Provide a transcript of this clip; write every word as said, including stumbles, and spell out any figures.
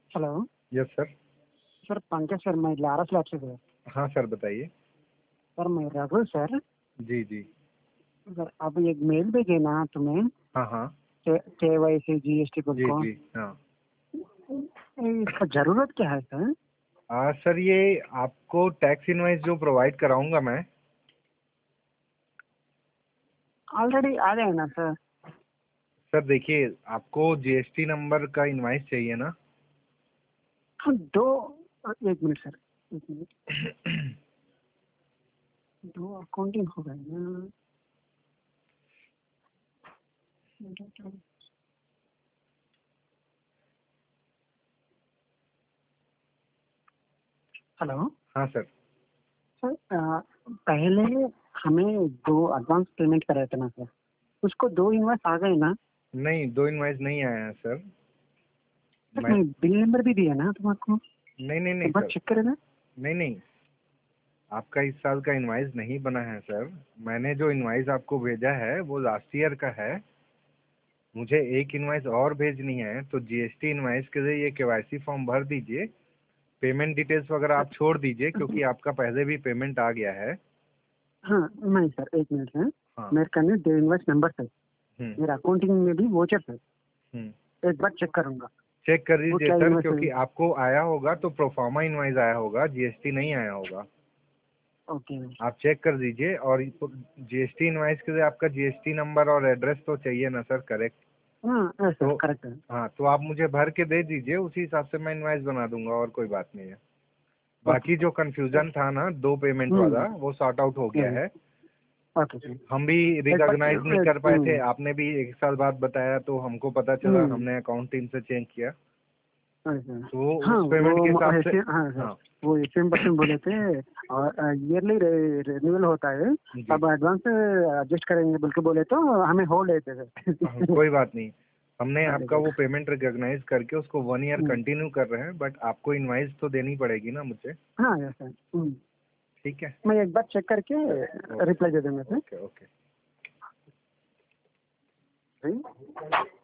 Hello. Yes sir. Sir Pankaj sir, मैं Laurus lab से sir. हाँ सर बताइए। सर मैं रघु सर। जी जी। सर अभी एक मेल भेजे ना तुम्हें, हाँ हाँ। K Y C G S T बोल जी को। जी हाँ। इसका जरूरत क्या है सर? आ, सर ये आपको टैक्स इनवाइस जो प्रोवाइड कराऊंगा मैं। ऑलरेडी आ गए ना सर? सर देखिए, आपको जीएसटी नंबर का इनवाइस चाहिए ना? हम दो, एक मिनट सर, एक मिनट। दो अकाउंटिंग हो गए ना। हेलो। हाँ सर। सर अ, पहले हमें दो एडवांस पेमेंट कराए थे ना सर, उसको दो इनवाइस आ गए ना? नहीं, दो इनवाइस नहीं आया है सर। सर मैं मैं बिल नंबर भी दिया ना तुमको, नहीं नहीं नहीं एक बार सर। चेक करे ना। नहीं नहीं, आपका इस साल का इनवाइस नहीं बना है सर। मैंने जो इनवाइस आपको भेजा है वो लास्ट ईयर का है। मुझे एक इनवाइस और भेजनी है, तो जीएसटी इनवाइस के लिए ये केवाईसी फॉर्म भर दीजिए। पेमेंट डिटेल्स वगैरह आप छोड़ दीजिए, क्योंकि आपका पहले भी पेमेंट आ गया है। हाँ नहीं सर, एक मिनट है। हाँ। मेरे करने दो इनवाइस नंबर है, हम्म मेरा अकाउंटिंग में भी वोचर है। हम्म। एक बार चेक करूंगा चेक कर वो लीजिए क्या सर, इनवाइस है। क्योंकि आपको आया होगा तो प्रोफार्मा इनवाइस आया होगा, जीएसटी नहीं आया होगा। ओके। आप चेक कर दीजिए। और जीएसटी इनवाइस के लिए आपका जीएसटी नंबर और एड्रेस तो चाहिए ना सर, करेक्ट? हाँ सर, तो करेक्ट है। हाँ, तो आप मुझे भर के दे दीजिए, उसी हिसाब से मैं इनवाइस बना दूंगा, और कोई बात नहीं है। ओके बाकी सर। जो कंफ्यूजन था ना दो पेमेंट हम्म वाला, वो सॉर्ट आउट हो गया हम्म, है। Okay sir. हम भी एक बार रिकॉग्नाइज नहीं कर पाए थे, हम्म आपने भी एक साल बाद बताया तो हमको पता चला, हम्म, हमने अकाउंट टीम से चेंज किया। अच्छा। तो हाँ उस वो पेमेंट के हिसाब से। ऐसे, हाँ सर, हाँ। वो एटीएम पर्सन बोले थे और ईयरली रिन्यूअल होता है, जी। तब एडवांस एडजस्ट करेंगे बोल के बोले, तो हमें होल्ड है हाँ, सर। कोई बात नहीं। हमने अरे आपका वो सर। पेमेंट रिकॉग्नाइज करके उसको वन ईयर हम्म, कंटिन्यू कर रहे हैं, बट आपको इनवाइस तो देनी पड़ेगी ना मुझे। हाँ यस सर। हम्म, ठीक है। मैं एक बार चेक करके ओके रिप्लाई दे दूंगा ओके ओके। सर।